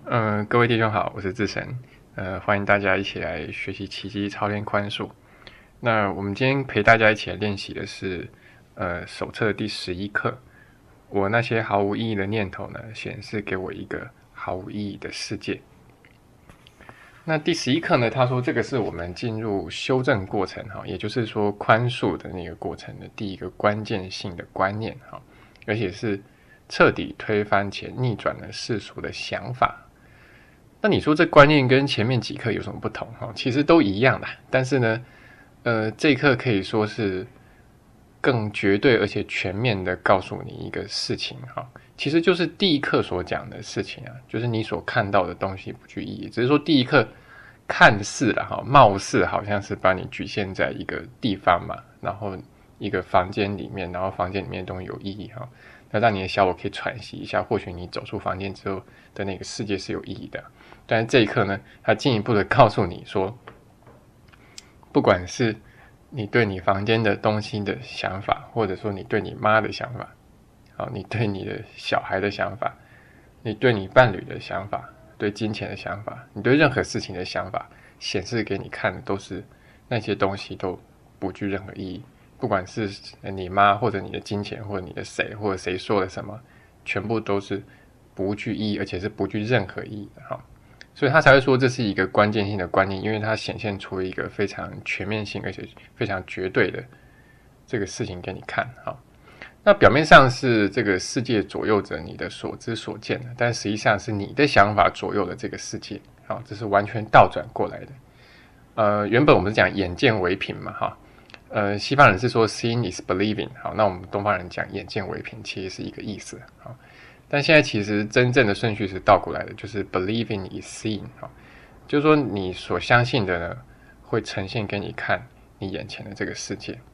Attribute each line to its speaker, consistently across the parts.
Speaker 1: 各位弟兄好，我是志成，欢迎大家一起来学习奇迹操练宽恕。那我们今天陪大家一起来练习的是，手册的第11课。我那些毫无意义的念头呢，显示给我一个毫无意义的世界。那第11课呢，他说这个是我们进入修正过程哈，也就是说宽恕的那个过程的第一个关键性的观念哈，而且是彻底推翻且逆转了世俗的想法。那你说这观念跟前面几课有什么不同？其实都一样的，但是呢，这一课可以说是更绝对而且全面的告诉你一个事情哈，其实就是第一课所讲的事情啊，就是你所看到的东西不具意义，只是说第一课看似啦哈，貌似好像是把你局限在一个地方嘛，然后一个房间里面，然后房间里面的东西有意义哈，那让你的小我可以喘息一下，或许你走出房间之后的那个世界是有意义的。但是这一课呢，它进一步的告诉你说，不管是你对你房间的东西的想法，或者说你对你妈的想法，你对你的小孩的想法，你对你伴侣的想法，对金钱的想法，你对任何事情的想法，显示给你看的都是那些东西都不具任何意义。不管是你妈或者你的金钱，或者你的谁，或者谁说了什么，全部都是不具意义，而且是不具任何意义的哈。所以他才会说这是一个关键性的观念，因为它显现出一个非常全面性而且非常绝对的这个事情给你看哈。那表面上是这个世界左右着你的所知所见的，但实际上是你的想法左右了这个世界，这是完全倒转过来的。原本我们是讲眼见为凭嘛哈，西方人是说 seeing is believing， 好，那我们东方人讲眼见为凭，其实是一个意思哈。但现在其实真正的顺序是倒过来的，就是 believing is seeing， 就是说你所相信的呢，会呈现给你看你眼前的这个世界。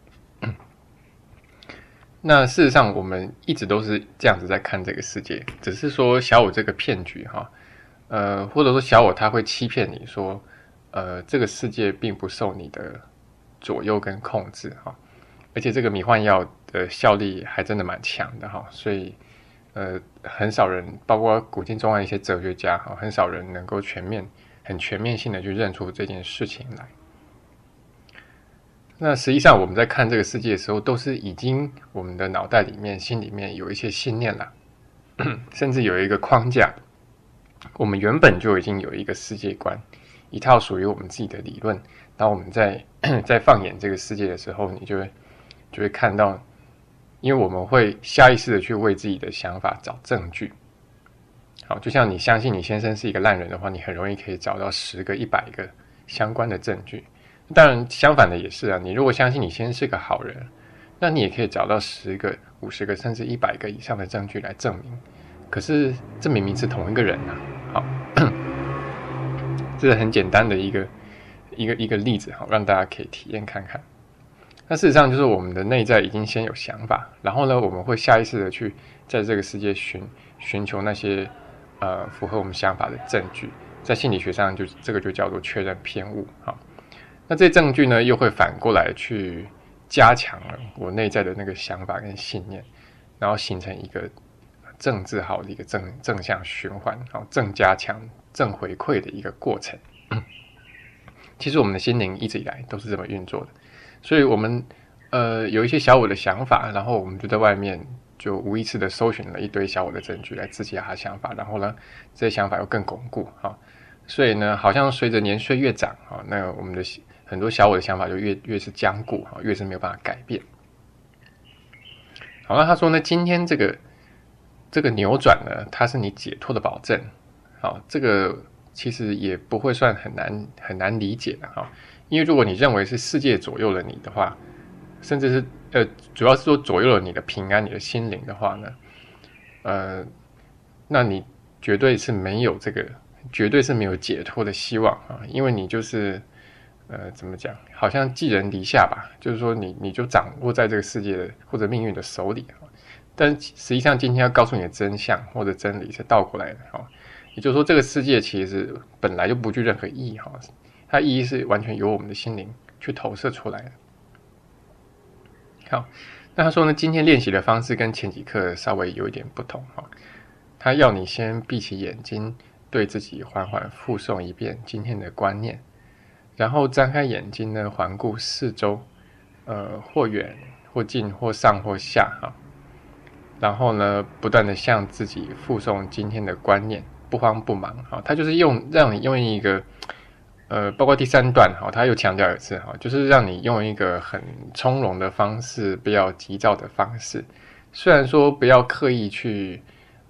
Speaker 1: 那事实上我们一直都是这样子在看这个世界，只是说小我这个骗局或者说小我他会欺骗你说，这个世界并不受你的左右跟控制而且这个迷幻药的效力还真的蛮强的所以很少人，包括古今中外一些哲学家很少人能够很全面性的去认出这件事情来。那实际上我们在看这个世界的时候，都是已经我们的脑袋里面、心里面有一些信念了，甚至有一个框架，我们原本就已经有一个世界观，一套属于我们自己的理论。当我们在放眼这个世界的时候，你就会看到，因为我们会下意识的去为自己的想法找证据。好，就像你相信你先生是一个烂人的话，你很容易可以找到10个、100个相关的证据。当然，相反的也是啊。你如果相信你先生是个好人，那你也可以找到10个、50个，甚至100个以上的证据来证明。可是，这明明是同一个人啊！好，这是很简单的一个例子，让大家可以体验看看。那事实上就是我们的内在已经先有想法，然后呢，我们会下意识的去在这个世界寻求那些符合我们想法的证据。在心理学上这个就叫做确认偏误那这些证据呢，又会反过来去加强了我内在的那个想法跟信念，然后形成一个正字号的一个正向循环，正加强、正回馈的一个过程。其实我们的心灵一直以来都是这么运作的，所以我们有一些小我的想法，然后我们就在外面就无意识的搜寻了一堆小我的证据来支持他的想法，然后呢，这些想法又更巩固所以呢，好像随着年岁越长那我们的很多小我的想法就越是僵固越是没有办法改变。好，那他说呢，今天这个扭转呢，它是你解脱的保证。好，这个其实也不会算很难理解的因为如果你认为是世界左右了你的话，甚至是主要是说左右了你的平安、你的心灵的话呢，那你绝对是没有解脱的希望因为你就是怎么讲，好像寄人篱下吧，就是说你就掌握在这个世界的或者命运的手里但实际上今天要告诉你的真相或者真理是倒过来的也就是说这个世界其实本来就不具任何意义它意义是完全由我们的心灵去投射出来的。好，那他说呢，今天练习的方式跟前几课稍微有一点不同他要你先闭起眼睛， 对自己缓缓复诵一遍今天的观念，然后张开眼睛呢，环顾四周，或远或近或上或下哈，然后呢，不断的向自己复诵今天的观念，不慌不忙哈，他就是让你用一个包括第3段哈，他又强调一次哈，就是让你用一个很从容的方式，不要急躁的方式。虽然说不要刻意去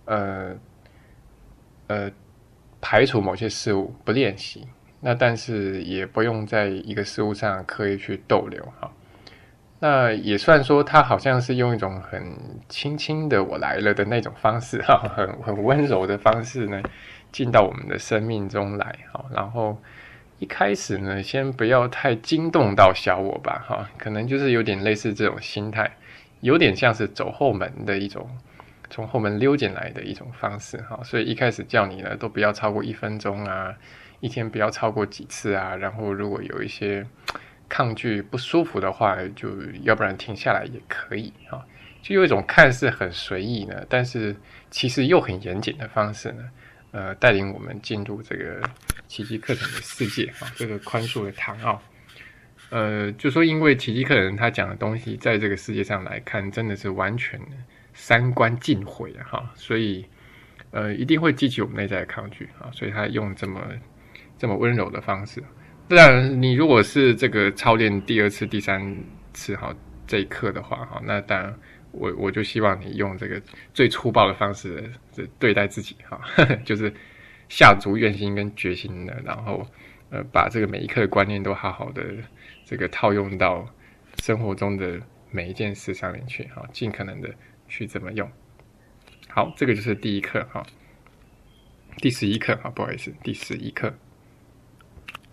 Speaker 1: 排除某些事物不练习，那但是也不用在一个事物上刻意去逗留哈。那也算说他好像是用一种很轻轻的我来了的那种方式哈，很温柔的方式呢，进到我们的生命中来哈。然后一开始呢，先不要太惊动到小我吧哈，可能就是有点类似这种心态，有点像是走后门的一种，从后门溜进来的一种方式哈。所以一开始叫你呢，都不要超过1分钟啊，一天不要超过几次啊。然后如果有一些抗拒不舒服的话，就要不然停下来也可以哈。就有一种看似很随意呢，但是其实又很严谨的方式呢，带领我们进入这个奇迹课程的世界哈，这个宽恕的堂奥。就说因为奇迹课程他讲的东西，在这个世界上来看，真的是完全三观尽毁哈，所以一定会激起我们内在的抗拒啊，所以他用这么温柔的方式。当然，你如果是这个操练第2次、第3次哈这一课的话哈，那当然我就希望你用这个最粗暴的方式对待自己哈，就是下足愿心跟决心的，然后把这个每一课的观念都好好的这个套用到生活中的每一件事上面去哈，尽可能的去这么用。好，这个就是第1课哈，第11课啊，不好意思，第11课。